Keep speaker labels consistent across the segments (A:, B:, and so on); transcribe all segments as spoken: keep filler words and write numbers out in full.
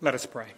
A: Let us pray.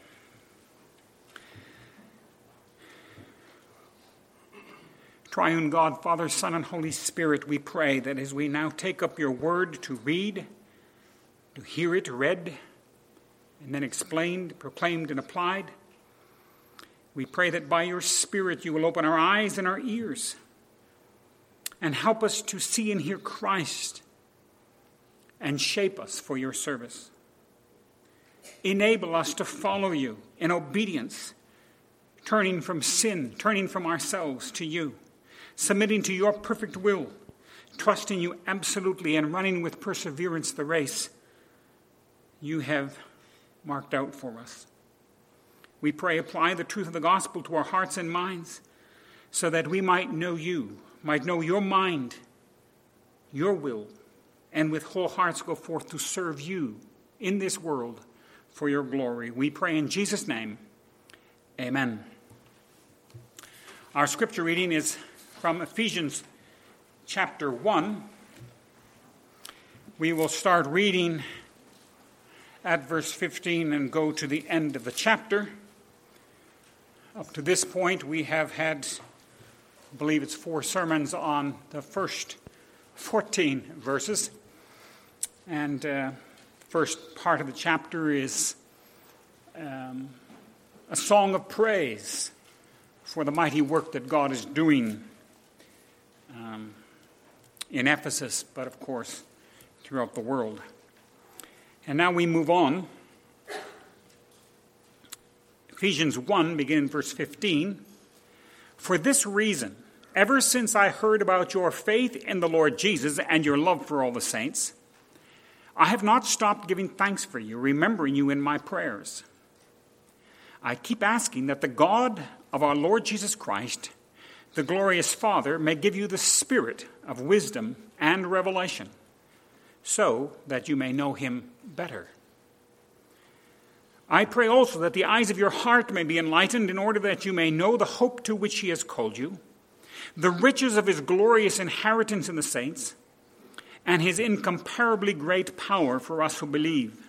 A: Triune God, Father, Son, and Holy Spirit, we pray that as we now take up your word to read, to hear it read, and then explained, proclaimed, and applied, we pray that by your Spirit you will open our eyes and our ears and help us to see and hear Christ and shape us for your service. Enable us to follow you in obedience, turning from sin, turning from ourselves to you, submitting to your perfect will, trusting you absolutely, and running with perseverance the race you have marked out for us. We pray, apply the truth of the gospel to our hearts and minds so that we might know you, might know your mind, your will, and with whole hearts go forth to serve you in this world for your glory. We pray in Jesus' name. Amen. Our scripture reading is from Ephesians chapter one. We will start reading at verse fifteen and go to the end of the chapter. Up to this point, we have had, I believe it's four sermons on the first fourteen verses. And uh, first part of the chapter is um, a song of praise for the mighty work that God is doing um, in Ephesus, but of course throughout the world. And now we move on. Ephesians one, beginning verse fifteen. For this reason, ever since I heard about your faith in the Lord Jesus and your love for all the saints, I have not stopped giving thanks for you, remembering you in my prayers. I keep asking that the God of our Lord Jesus Christ, the glorious Father, may give you the spirit of wisdom and revelation, so that you may know him better. I pray also that the eyes of your heart may be enlightened, in order that you may know the hope to which he has called you, the riches of his glorious inheritance in the saints, and his incomparably great power for us who believe.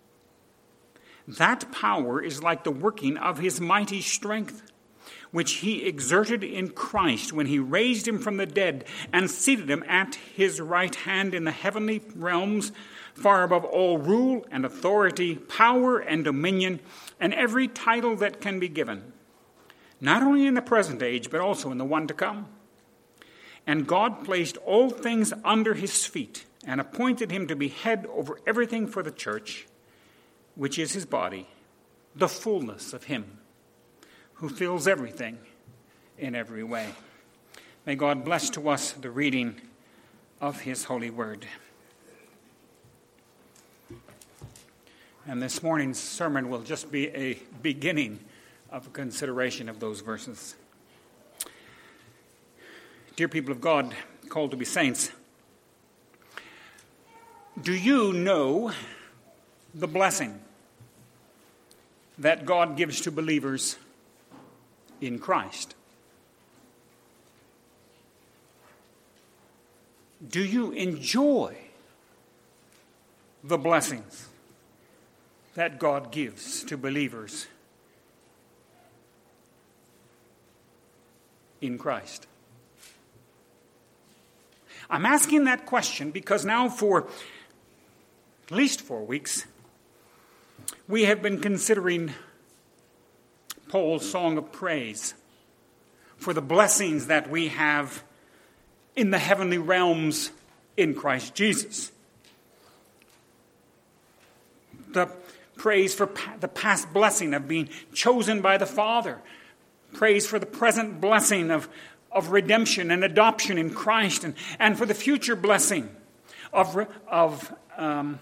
A: That power is like the working of his mighty strength, which he exerted in Christ when he raised him from the dead and seated him at his right hand in the heavenly realms, far above all rule and authority, power and dominion, and every title that can be given, not only in the present age, but also in the one to come. And God placed all things under his feet and appointed him to be head over everything for the church, which is his body, the fullness of him who fills everything in every way. May God bless to us the reading of his holy word. And this morning's sermon will just be a beginning of a consideration of those verses. Dear people of God, called to be saints, do you know the blessing that God gives to believers in Christ? Do you enjoy the blessings that God gives to believers in Christ? I'm asking that question because now for at least four weeks, we have been considering Paul's song of praise for the blessings that we have in the heavenly realms in Christ Jesus. The praise for pa- the past blessing of being chosen by the Father. Praise for the present blessing of of redemption and adoption in Christ, and, and for the future blessing of, of um,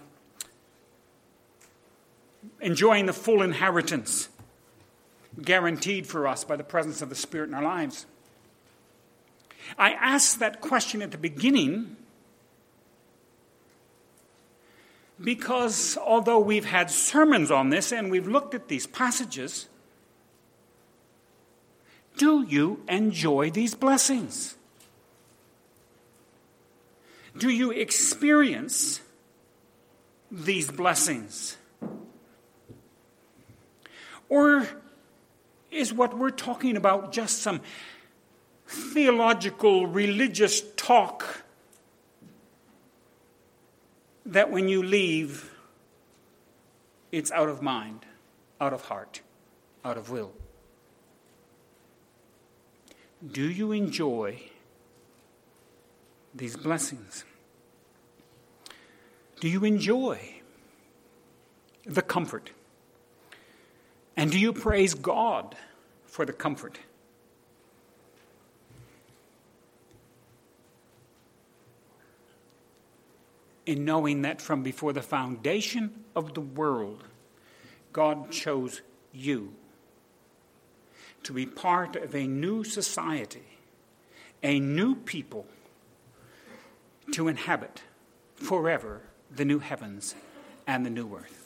A: enjoying the full inheritance guaranteed for us by the presence of the Spirit in our lives. I asked that question at the beginning because although we've had sermons on this and we've looked at these passages, do you enjoy these blessings? Do you experience these blessings? Or is what we're talking about just some theological, religious talk that when you leave, it's out of mind, out of heart, out of will? Do you enjoy these blessings? Do you enjoy the comfort? And do you praise God for the comfort? In knowing that from before the foundation of the world, God chose you to be part of a new society, a new people to inhabit forever the new heavens and the new earth.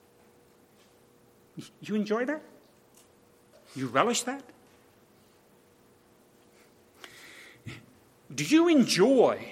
A: You enjoy that? You relish that? Do you enjoy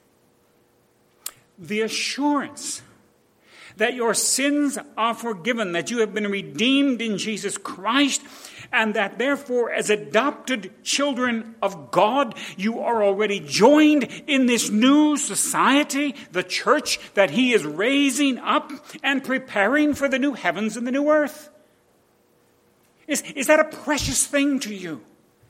A: the assurance that your sins are forgiven, that you have been redeemed in Jesus Christ, and that therefore as adopted children of God, you are already joined in this new society, the church that he is raising up and preparing for the new heavens and the new earth? Is, is that a precious thing to you?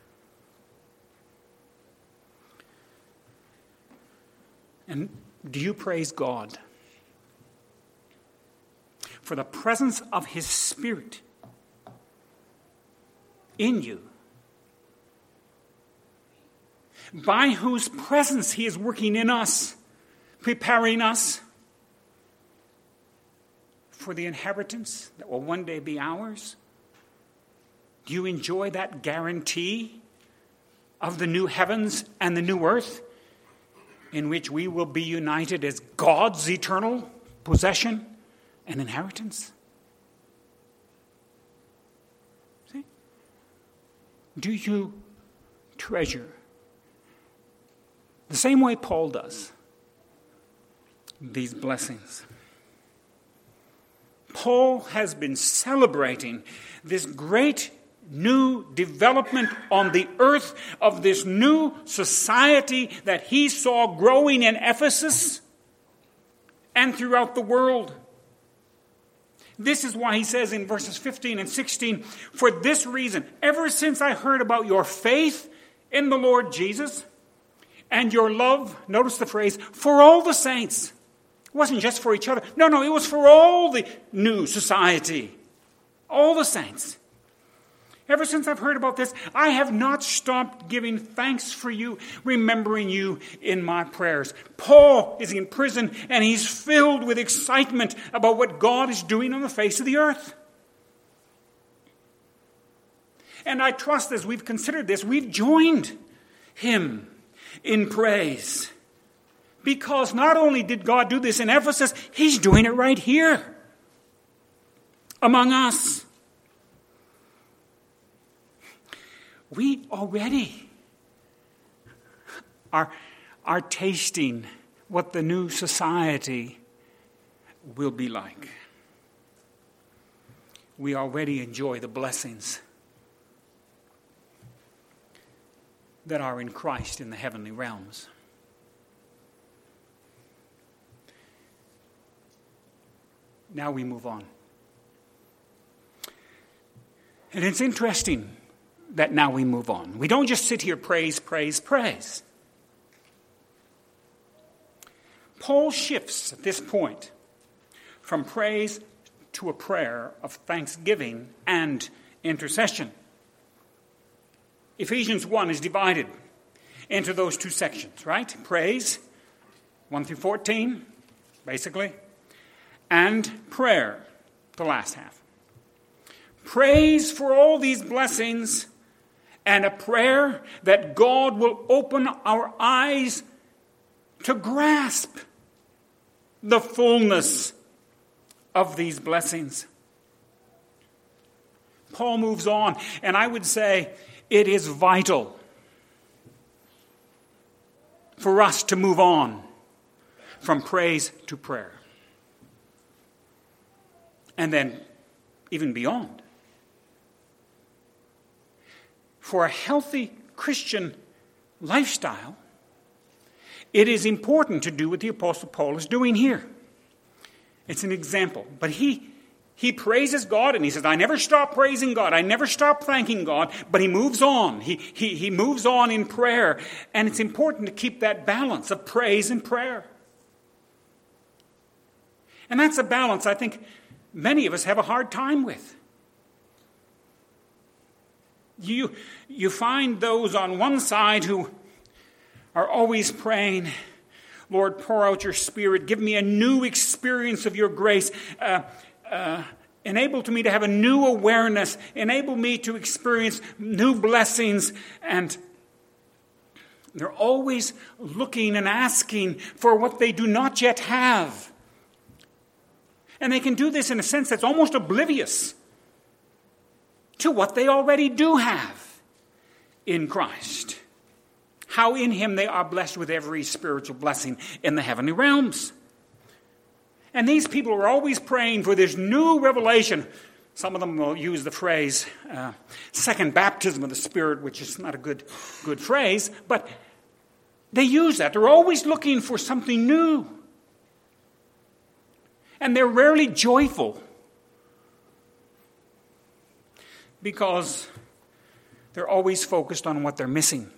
A: And do you praise God for the presence of his Spirit in you, by whose presence he is working in us, preparing us for the inheritance that will one day be ours? Do you enjoy that guarantee of the new heavens and the new earth in which we will be united as God's eternal possession and inheritance? See? Do you treasure, the same way Paul does, these blessings? Paul has been celebrating this great new development on the earth of this new society that he saw growing in Ephesus and throughout the world. This is why he says in verses fifteen and sixteen, "For this reason, ever since I heard about your faith in the Lord Jesus and your love," notice the phrase, "for all the saints." It wasn't just for each other. No, no, it was for all the new society, all the saints. Ever since I've heard about this, I have not stopped giving thanks for you, remembering you in my prayers. Paul is in prison, and he's filled with excitement about what God is doing on the face of the earth. And I trust as we've considered this, we've joined him in praise. Because not only did God do this in Ephesus, he's doing it right here among us. We already are, are tasting what the new society will be like. We already enjoy the blessings that are in Christ in the heavenly realms. Now we move on. And it's interesting that now we move on. We don't just sit here, praise, praise, praise. Paul shifts at this point from praise to a prayer of thanksgiving and intercession. Ephesians one is divided into those two sections, right? Praise, one through fourteen, basically, and prayer, the last half. Praise for all these blessings, and a prayer that God will open our eyes to grasp the fullness of these blessings. Paul moves on, and I would say it is vital for us to move on from praise to prayer. And then even beyond. for a healthy Christian lifestyle, it is important to do what the Apostle Paul is doing here. It's an example. But he, he praises God, and he says, I never stop praising God. I never stop thanking God. But he moves on. He, he, he moves on in prayer. And it's important to keep that balance of praise and prayer. And that's a balance I think many of us have a hard time with. You, you find those on one side who are always praying, Lord, pour out your Spirit. Give me a new experience of your grace. Uh, uh, enable to me to have a new awareness. Enable me to experience new blessings. And they're always looking and asking for what they do not yet have. And they can do this in a sense that's almost oblivious to what they already do have in Christ. How in him they are blessed with every spiritual blessing in the heavenly realms. And these people are always praying for this new revelation. Some of them will use the phrase, uh, second baptism of the Spirit, which is not a good, good phrase, but they use that. They're always looking for something new. And they're rarely joyful because they're always focused on what they're missing.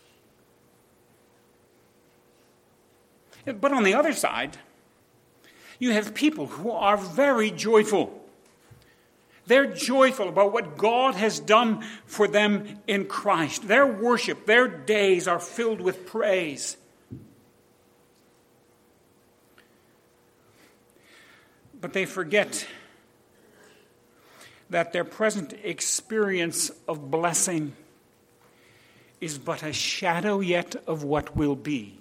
A: But on the other side, you have people who are very joyful. They're joyful about what God has done for them in Christ. Their worship, their days are filled with praise. But they forget that their present experience of blessing is but a shadow yet of what will be.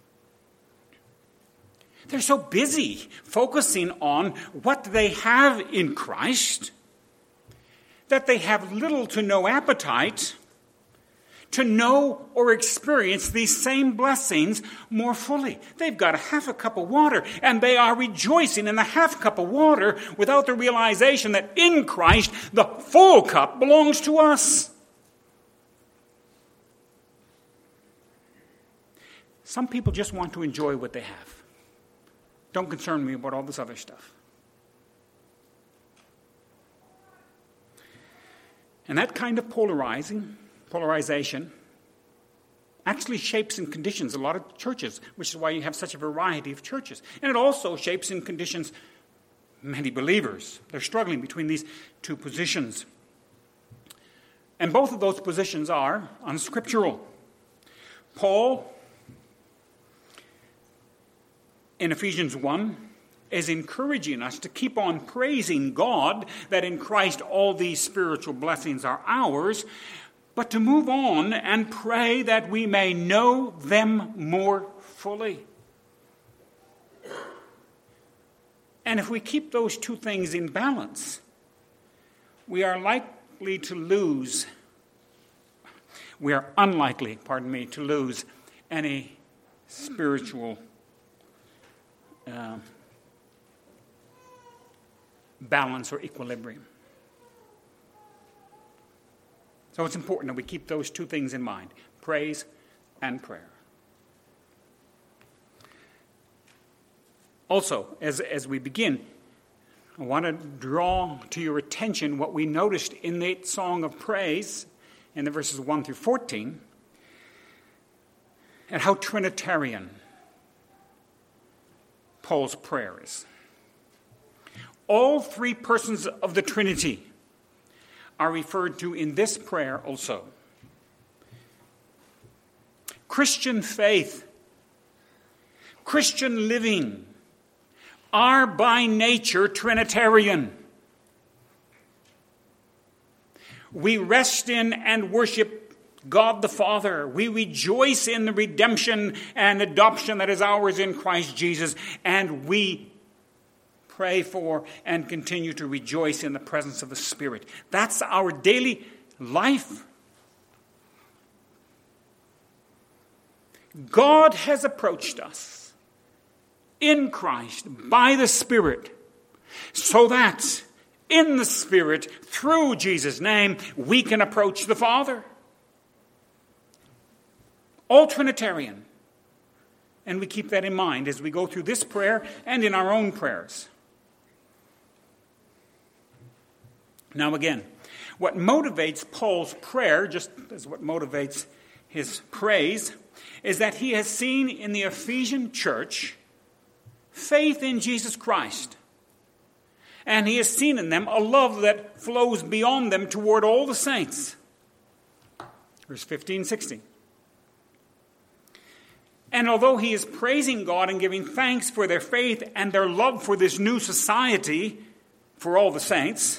A: They're so busy focusing on what they have in Christ that they have little to no appetite to know or experience these same blessings more fully. They've got a half a cup of water, and they are rejoicing in the half cup of water without the realization that in Christ the full cup belongs to us. Some people just want to enjoy what they have. Don't concern me about all this other stuff. And that kind of polarizing, polarization actually shapes and conditions a lot of churches, which is why you have such a variety of churches. And it also shapes and conditions many believers. They're struggling between these two positions. And both of those positions are unscriptural. Paul, in Ephesians one, is encouraging us to keep on praising God that in Christ all these spiritual blessings are ours, but to move on and pray that we may know them more fully. And if we keep those two things in balance, we are likely to lose, we are unlikely, pardon me, to lose any spiritual uh, balance or equilibrium. So it's important that we keep those two things in mind, praise and prayer. Also, as, as we begin, I want to draw to your attention what we noticed in the song of praise in the verses one through fourteen, and how Trinitarian Paul's prayer is. All three persons of the Trinity are referred to in this prayer also. Christian faith, Christian living are by nature Trinitarian. We rest in and worship God the Father. We rejoice in the redemption and adoption that is ours in Christ Jesus, and we pray for and continue to rejoice in the presence of the Spirit. That's our daily life. God has approached us in Christ by the Spirit, so that in the Spirit, through Jesus' name, we can approach the Father. all Trinitarian. And we keep that in mind as we go through this prayer and in our own prayers. Now again, what motivates Paul's prayer, just as what motivates his praise, is that he has seen in the Ephesian church faith in Jesus Christ. And he has seen in them a love that flows beyond them toward all the saints. Verse fifteen, sixteen. And although he is praising God and giving thanks for their faith and their love for this new society, for all the saints,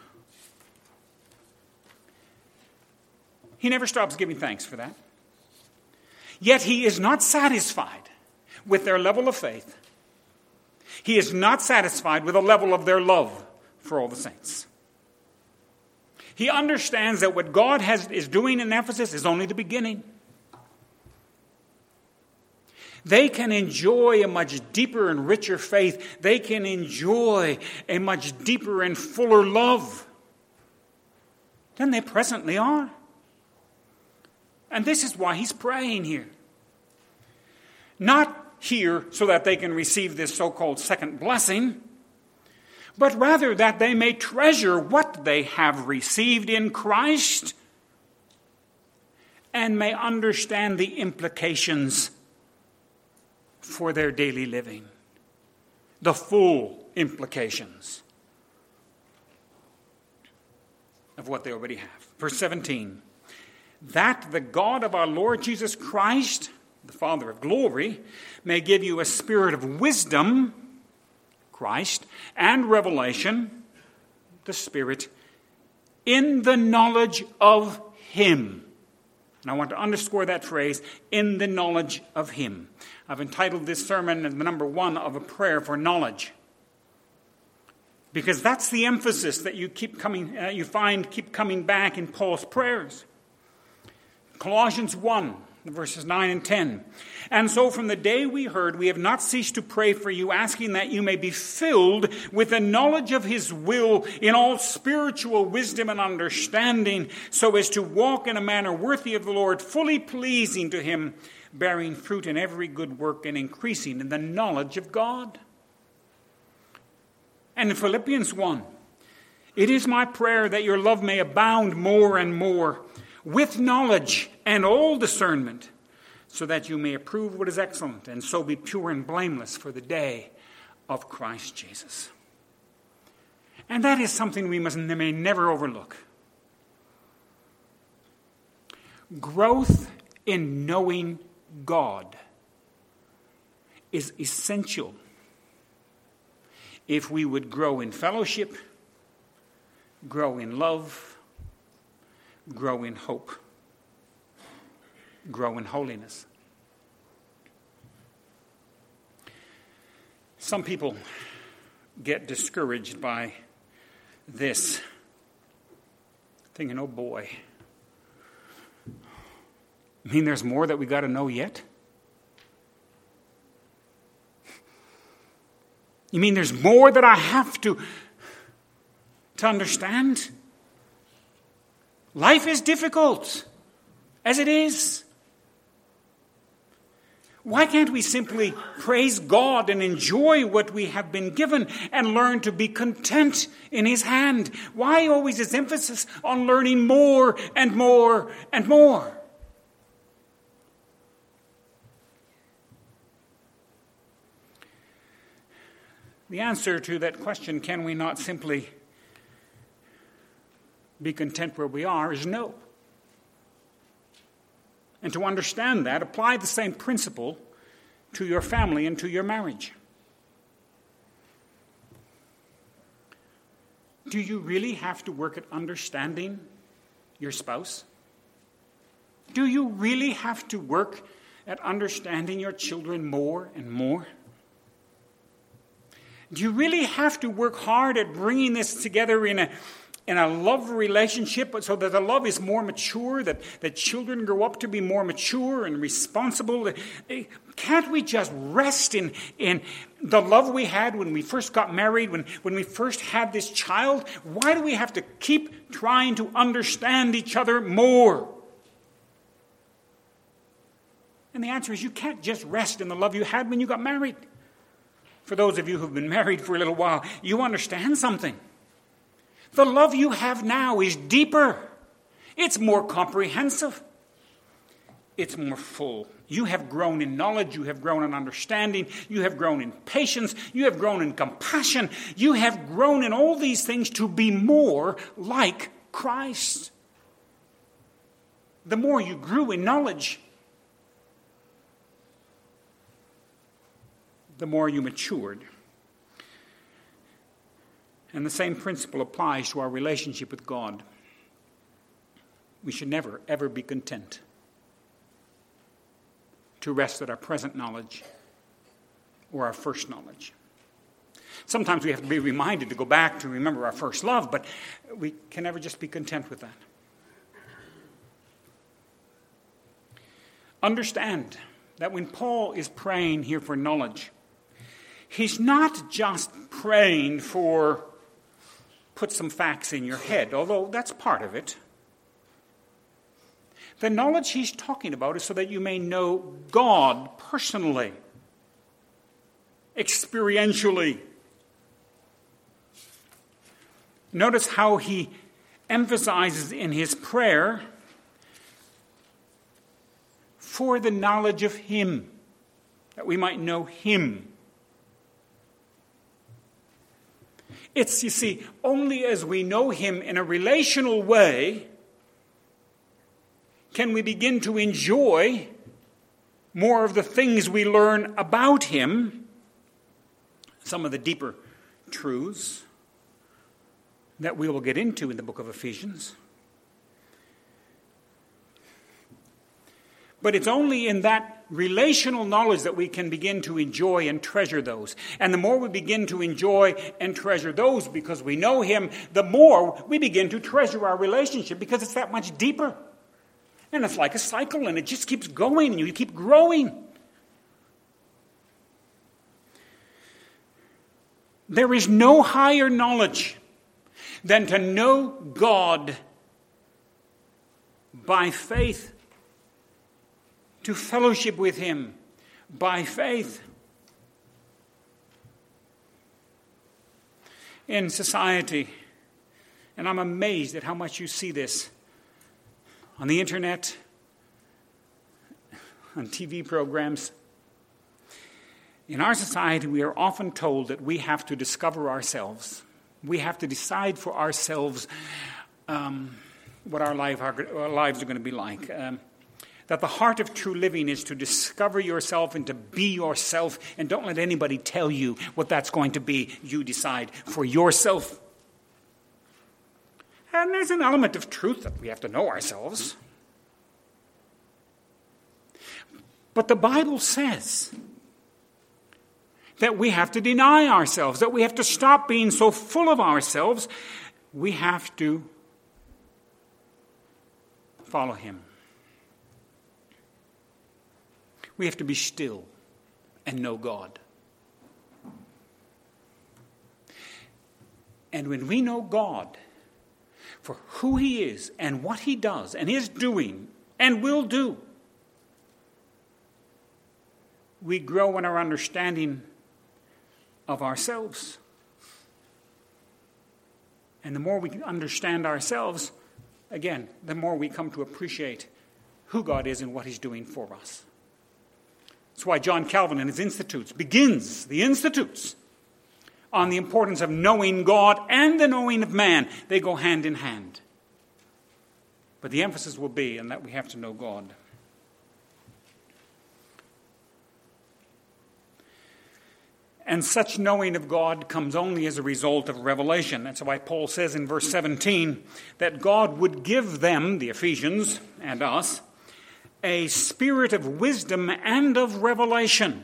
A: he never stops giving thanks for that. Yet he is not satisfied with their level of faith. He is not satisfied with the level of their love for all the saints. He understands that what God has, is doing in Ephesus is only the beginning. They can enjoy a much deeper and richer faith. They can enjoy a much deeper and fuller love than they presently are. And this is why he's praying here. Not here so that they can receive this so-called second blessing, but rather that they may treasure what they have received in Christ and may understand the implications for their daily living, the full implications of what they already have. Verse seventeen, that the God of our Lord Jesus Christ, the Father of glory, may give you a spirit of wisdom, Christ, and revelation, the Spirit, in the knowledge of Him. And I want to underscore that phrase, in the knowledge of Him. I've entitled this sermon as the number one of a prayer for knowledge. Because that's the emphasis that you keep coming, uh, you find keep coming back in Paul's prayers. Colossians one, verses nine and ten. And so from the day we heard, we have not ceased to pray for you, asking that you may be filled with the knowledge of His will in all spiritual wisdom and understanding, so as to walk in a manner worthy of the Lord, fully pleasing to Him, bearing fruit in every good work and increasing in the knowledge of God. And in Philippians one, it is my prayer that your love may abound more and more with knowledge and all discernment, so that you may approve what is excellent and so be pure and blameless for the day of Christ Jesus. And that is something we must may never overlook. Growth in knowing God is essential if we would grow in fellowship, grow in love, grow in hope, grow in holiness. Some people get discouraged by this, thinking, oh boy, I mean there's more that we got to know yet? You mean there's more that I have to, to understand? Life is difficult, as it is. Why can't we simply praise God and enjoy what we have been given and learn to be content in His hand? Why always this emphasis on learning more and more and more? The answer to that question, can we not simply be content where we are, is no. And to understand that, apply the same principle to your family and to your marriage. Do you really have to work at understanding your spouse? Do you really have to work at understanding your children more and more? Do you really have to work hard at bringing this together in a in a love relationship so that the love is more mature, that, that children grow up to be more mature and responsible? Can't we just rest in, in the love we had when we first got married, when, when we first had this child? Why do we have to keep trying to understand each other more? And the answer is you can't just rest in the love you had when you got married. For those of you who've been married for a little while, you understand something. The love you have now is deeper. It's more comprehensive. It's more full. You have grown in knowledge. You have grown in understanding. You have grown in patience. You have grown in compassion. You have grown in all these things to be more like Christ. The more you grew in knowledge, the more you matured. And the same principle applies to our relationship with God. We should never, ever be content to rest at our present knowledge or our first knowledge. Sometimes we have to be reminded to go back to remember our first love, but we can never just be content with that. Understand that when Paul is praying here for knowledge, he's not just praying for put some facts in your head, although that's part of it. The knowledge he's talking about is so that you may know God personally, experientially. Notice how he emphasizes in his prayer for the knowledge of him, that we might know him. It's, you see, only as we know him in a relational way can we begin to enjoy more of the things we learn about him, some of the deeper truths that we will get into in the book of Ephesians. But it's only in that relational knowledge that we can begin to enjoy and treasure those. And the more we begin to enjoy and treasure those because we know him, the more we begin to treasure our relationship because it's that much deeper. And it's like a cycle, and it just keeps going, and you keep growing. There is no higher knowledge than to know God by faith, to fellowship with him by faith. In society, and I'm amazed at how much you see this on the internet, on T V programs. In our society, we are often told that we have to discover ourselves. We have to decide for ourselves um, what our, life, our, our lives are going to be like. Um, that the heart of true living is to discover yourself and to be yourself, and don't let anybody tell you what that's going to be. You decide for yourself. And there's an element of truth that we have to know ourselves. But the Bible says that we have to deny ourselves, that we have to stop being so full of ourselves. We have to follow him. We have to be still and know God. And when we know God for who he is and what he does and is doing and will do, we grow in our understanding of ourselves. And the more we understand ourselves, again, the more we come to appreciate who God is and what he's doing for us. That's why John Calvin in his Institutes begins the Institutes on the importance of knowing God and the knowing of man. They go hand in hand. But the emphasis will be in that we have to know God. And such knowing of God comes only as a result of revelation. That's why Paul says in verse seventeen that God would give them, the Ephesians and us, a spirit of wisdom and of revelation,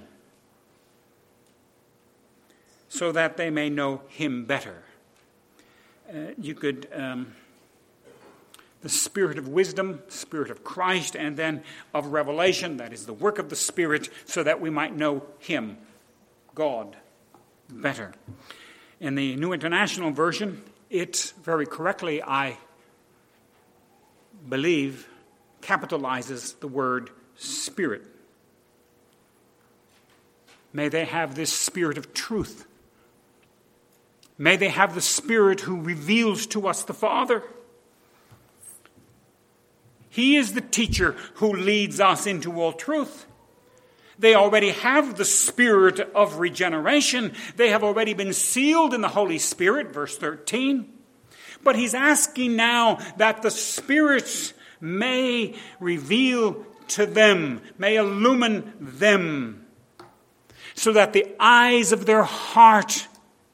A: so that they may know him better. Uh, you could, um, the spirit of wisdom, spirit of Christ, and then of revelation, that is the work of the Spirit, so that we might know him, God, better. In the New International Version, it very correctly, I believe, capitalizes the word spirit. May they have this spirit of truth. May they have the Spirit who reveals to us the Father. He is the teacher who leads us into all truth. They already have the spirit of regeneration. They have already been sealed in the Holy Spirit, verse thirteen. But he's asking now that the Spirit may reveal to them, may illumine them, so that the eyes of their heart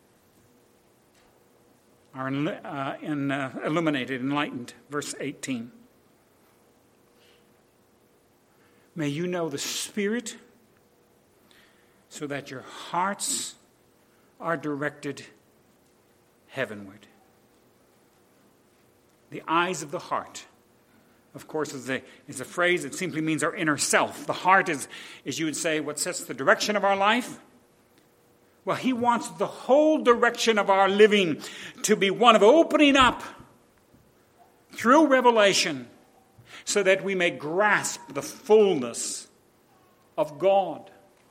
A: are uh, in, uh, illuminated, enlightened. Verse eighteen. May you know the Spirit so that your hearts are directed heavenward. The eyes of the heart, of course, is a, is a phrase that simply means our inner self. The heart is, as you would say, what sets the direction of our life. Well, he wants the whole direction of our living to be one of opening up through revelation so that we may grasp the fullness of God.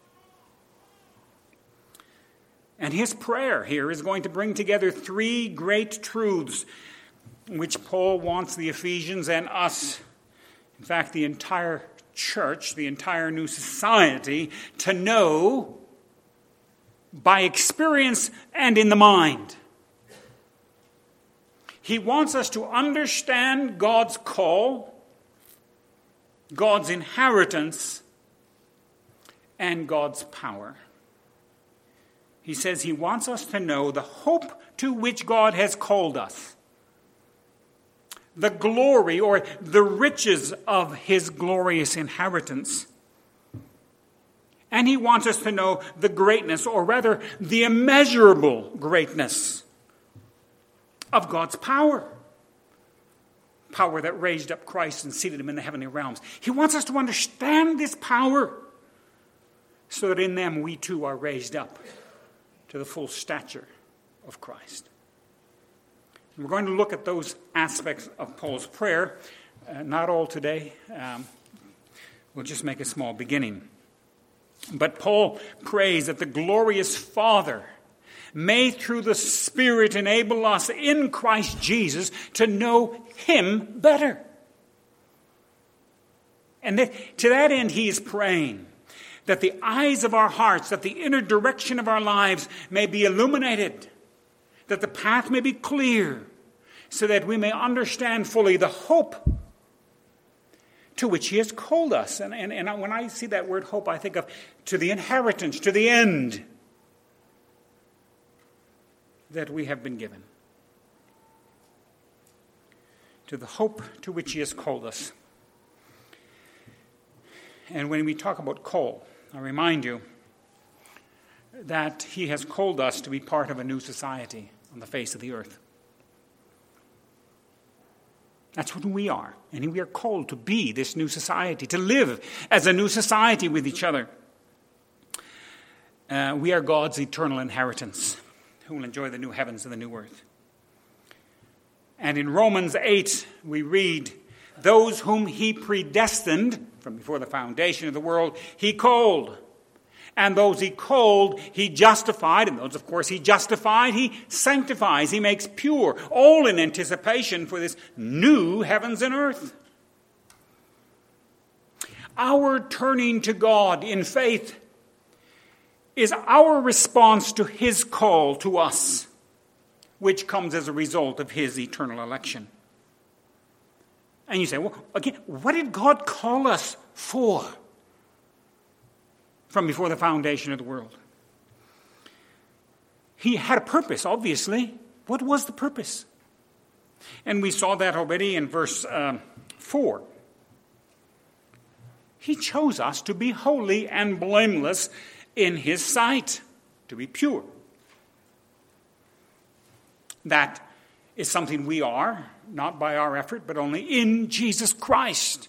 A: And his prayer here is going to bring together three great truths which Paul wants the Ephesians and us, in fact, the entire church, the entire new society, to know by experience and in the mind. He wants us to understand God's call, God's inheritance, and God's power. He says he wants us to know the hope to which God has called us, the glory or the riches of his glorious inheritance. And he wants us to know the greatness, or rather the immeasurable greatness of God's power. Power that raised up Christ and seated him in the heavenly realms. He wants us to understand this power so that in them we too are raised up to the full stature of Christ. We're going to look at those aspects of Paul's prayer. Uh, not all today. Um, we'll just make a small beginning. But Paul prays that the glorious Father may through the Spirit enable us in Christ Jesus to know him better. And that, to that end he is praying that the eyes of our hearts, that the inner direction of our lives may be illuminated, that the path may be clear, so that we may understand fully the hope to which he has called us. And, and, and when I see that word hope, I think of to the inheritance, to the end that we have been given. To the hope to which he has called us. And when we talk about call, I remind you that he has called us to be part of a new society on the face of the earth. That's what we are. And we are called to be this new society, to live as a new society with each other. Uh, we are God's eternal inheritance, who will enjoy the new heavens and the new earth. And in Romans eight, we read, those whom he predestined from before the foundation of the world, he called. And those he called, he justified. And those, of course, he justified, he sanctifies, he makes pure, all in anticipation for this new heavens and earth. Our turning to God in faith is our response to his call to us, which comes as a result of his eternal election. And you say, well, again, what did God call us for from before the foundation of the world? He had a purpose, obviously. What was the purpose? And we saw that already in verse uh, four. He chose us to be holy and blameless in his sight, to be pure. That is something we are, not by our effort, but only in Jesus Christ.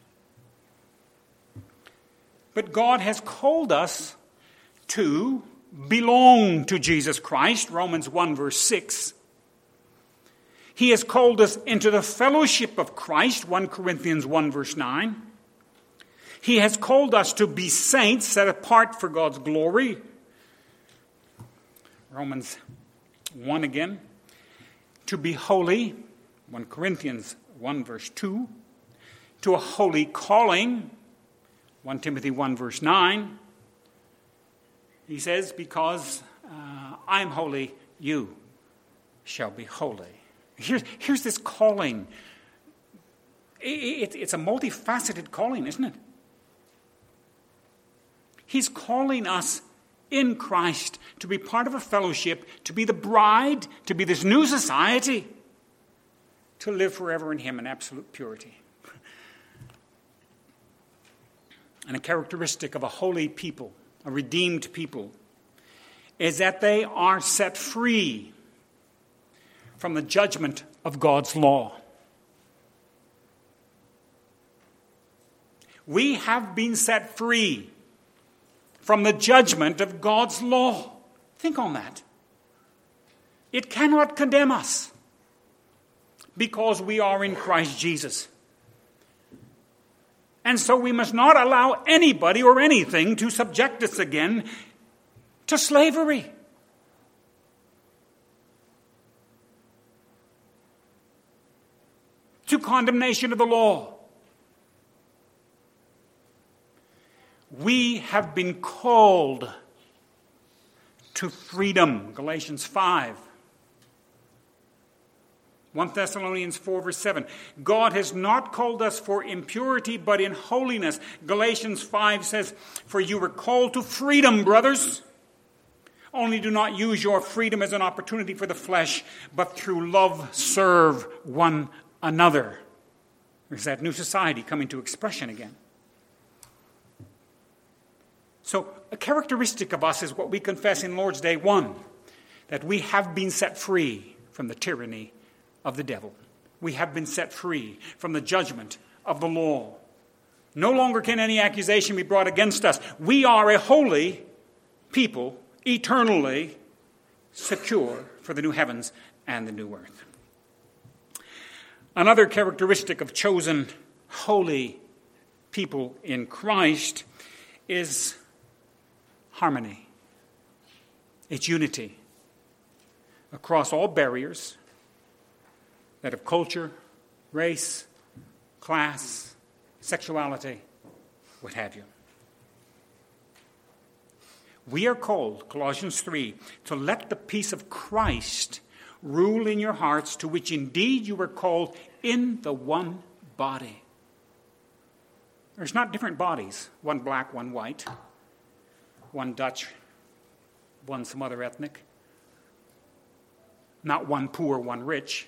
A: But God has called us to belong to Jesus Christ, Romans one verse six. He has called us into the fellowship of Christ, First Corinthians one verse nine. He has called us to be saints set apart for God's glory. Romans one again. To be holy, First Corinthians one verse two. To a holy calling, First Timothy one verse nine. He says, because uh, I'm holy, you shall be holy. Here's, here's this calling. It, it, it's a multifaceted calling, isn't it? He's calling us in Christ to be part of a fellowship, to be the bride, to be this new society, to live forever in him in absolute purity. And a characteristic of a holy people, a redeemed people, is that they are set free from the judgment of God's law. We have been set free from the judgment of God's law. Think on that. It cannot condemn us because we are in Christ Jesus. And so we must not allow anybody or anything to subject us again to slavery. To condemnation of the law. We have been called to freedom. Galatians five. First Thessalonians four verse seven. God has not called us for impurity, but in holiness. Galatians five says, for you were called to freedom, brothers. Only do not use your freedom as an opportunity for the flesh, but through love serve one another. There's that new society coming to expression again. So a characteristic of us is what we confess in Lord's Day one, that we have been set free from the tyranny of the devil. We have been set free from the judgment of the law. No longer can any accusation be brought against us. We are a holy people, eternally secure for the new heavens and the new earth. Another characteristic of chosen holy people in Christ is harmony. It's unity across all barriers, that of culture, race, class, sexuality, what have you. We are called, Colossians three, to let the peace of Christ rule in your hearts, to which indeed you were called in the one body. There's not different bodies, one black, one white, one Dutch, one some other ethnic. Not one poor, one rich.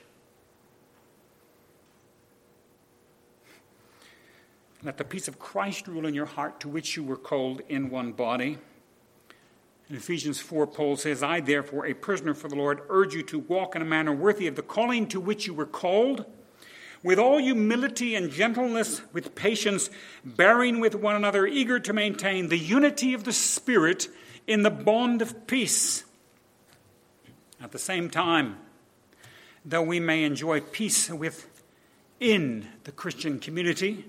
A: Let the peace of Christ rule in your heart, to which you were called in one body. In Ephesians four, Paul says, I, therefore, a prisoner for the Lord, urge you to walk in a manner worthy of the calling to which you were called, with all humility and gentleness, with patience, bearing with one another, eager to maintain the unity of the Spirit in the bond of peace. At the same time, though we may enjoy peace within the Christian community,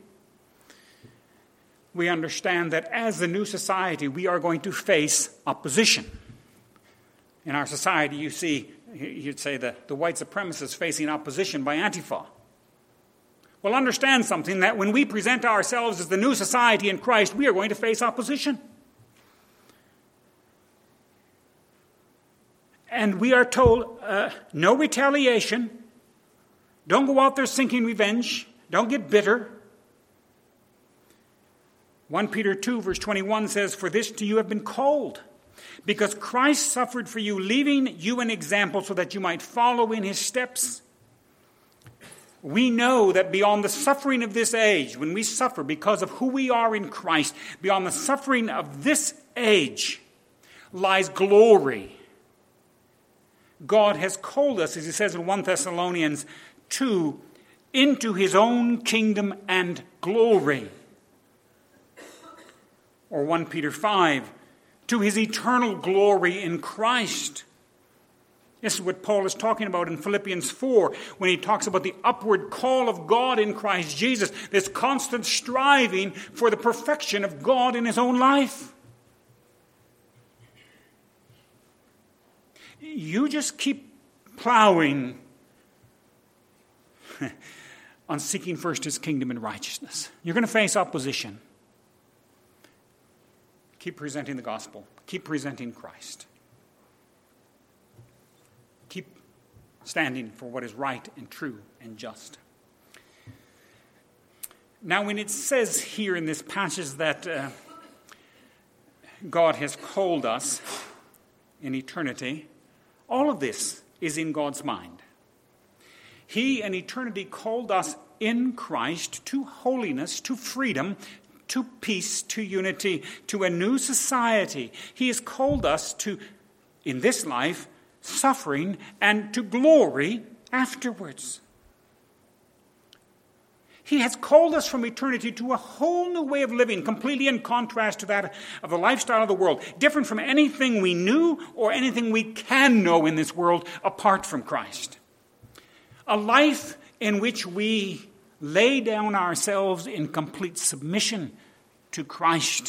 A: we understand that as the new society, we are going to face opposition. In our society, you see, you'd say the, the white supremacists facing opposition by Antifa. Well, understand something, that when we present ourselves as the new society in Christ, we are going to face opposition. And we are told, uh, no retaliation. Don't go out there seeking revenge. Don't get bitter. First Peter two, verse twenty-one says, for this to you have been called, because Christ suffered for you, leaving you an example so that you might follow in his steps. We know that beyond the suffering of this age, when we suffer because of who we are in Christ, beyond the suffering of this age lies glory. God has called us, as he says in First Thessalonians two, into his own kingdom and glory. Or First Peter five, to his eternal glory in Christ. This is what Paul is talking about in Philippians four when he talks about the upward call of God in Christ Jesus, this constant striving for the perfection of God in his own life. You just keep plowing on seeking first his kingdom and righteousness. You're going to face opposition. Keep presenting the gospel. Keep presenting Christ. Keep standing for what is right and true and just. Now, when it says here in this passage that uh, God has called us in eternity, all of this is in God's mind. He in eternity called us in Christ to holiness, to freedom, to peace, to unity, to a new society. He has called us to, in this life, suffering and to glory afterwards. He has called us from eternity to a whole new way of living, completely in contrast to that of the lifestyle of the world, different from anything we knew or anything we can know in this world apart from Christ. A life in which we lay down ourselves in complete submission to Christ,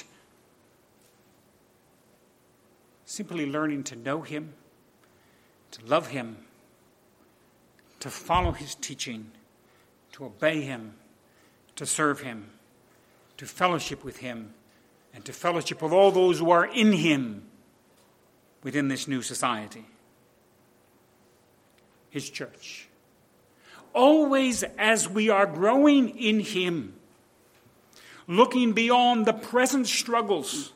A: simply learning to know him, to love him, to follow his teaching, to obey him, to serve him, to fellowship with him, and to fellowship with all those who are in him within this new society, his church. Always as we are growing in him, looking beyond the present struggles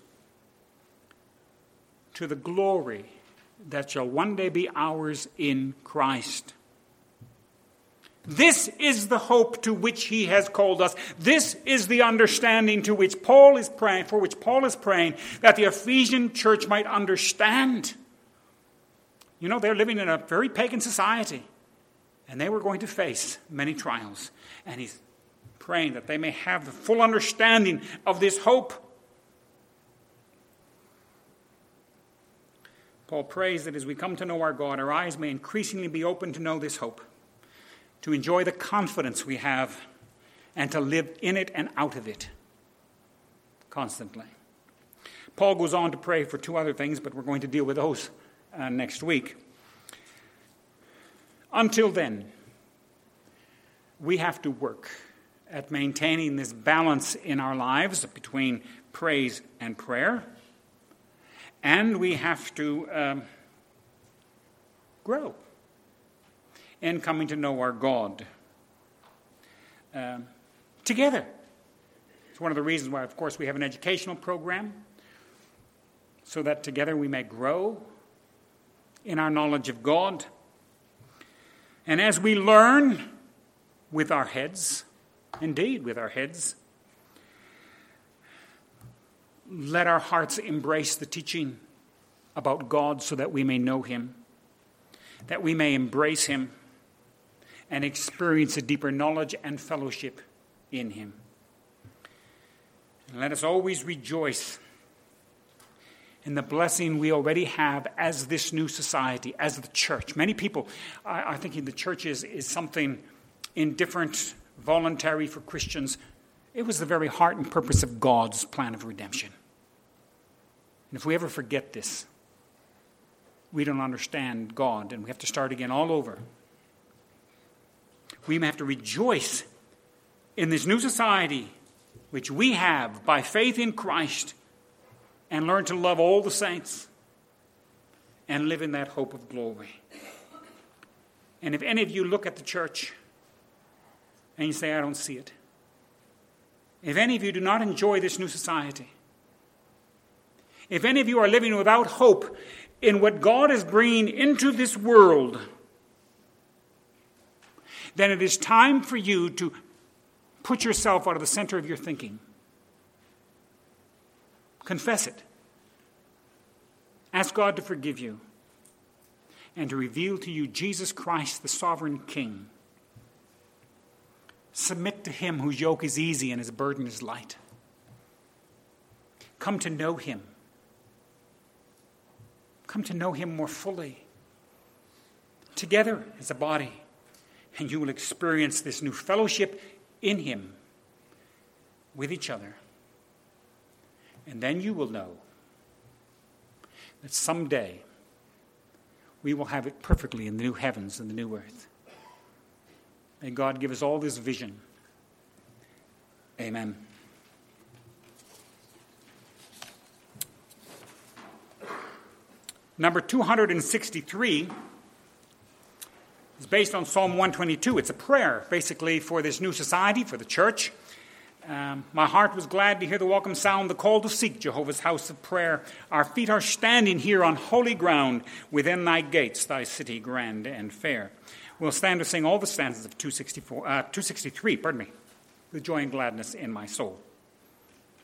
A: to the glory that shall one day be ours in Christ. This is the hope to which he has called us. This is the understanding to which Paul is praying, for which Paul is praying, that the Ephesian church might understand. You know, they're living in a very pagan society, and they were going to face many trials. And he's praying that they may have the full understanding of this hope. Paul prays that as we come to know our God, our eyes may increasingly be open to know this hope, to enjoy the confidence we have, and to live in it and out of it constantly. Paul goes on to pray for two other things, but we're going to deal with those uh, next week. Until then, we have to work at maintaining this balance in our lives between praise and prayer, and we have to um, grow in coming to know our God um, together. It's one of the reasons why, of course, we have an educational program, so that together we may grow in our knowledge of God. And as we learn with our heads, indeed with our heads, let our hearts embrace the teaching about God so that we may know him, that we may embrace him, and experience a deeper knowledge and fellowship in him. And let us always rejoice in the blessing we already have as this new society, as the church. Many people are, are thinking the church is, is something indifferent, voluntary for Christians. It was the very heart and purpose of God's plan of redemption. And if we ever forget this, we don't understand God, and we have to start again all over. We may have to rejoice in this new society which we have by faith in Christ, and learn to love all the saints and live in that hope of glory. And if any of you look at the church and you say, I don't see it. If any of you do not enjoy this new society, if any of you are living without hope in what God is bringing into this world, then it is time for you to put yourself out of the center of your thinking. Confess it. Ask God to forgive you and to reveal to you Jesus Christ, the sovereign King. Submit to him whose yoke is easy and his burden is light. Come to know him. Come to know him more fully. together as a body. And you will experience this new fellowship in him with each other. And then you will know that someday we will have it perfectly in the new heavens and the new earth. May God give us all this vision. Amen. Number two hundred sixty-three is based on Psalm one twenty-two. It's a prayer, basically, for this new society, for the church. Um, my heart was glad to hear the welcome sound, the call to seek Jehovah's house of prayer. Our feet are standing here on holy ground within thy gates, thy city grand and fair. We'll stand to sing all the stanzas of two sixty-four, uh, two sixty-three, pardon me, with joy and gladness in my soul.